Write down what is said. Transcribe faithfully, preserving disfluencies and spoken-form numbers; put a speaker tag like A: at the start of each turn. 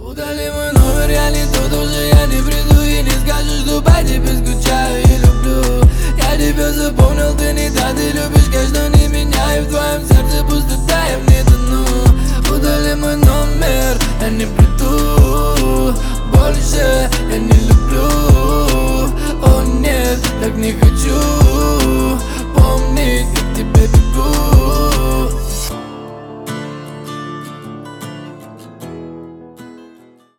A: Удали мой номер, я не тот уже, я не приду и не скажу, что по тебе скучаю и люблю. Я тебя запомнил, ты не та, ты любишь, конечно, не меня, и в твоем сердце пустота, я в ней тону. Удали мой номер, я не приду больше, я не люблю. О нет, так не хочу.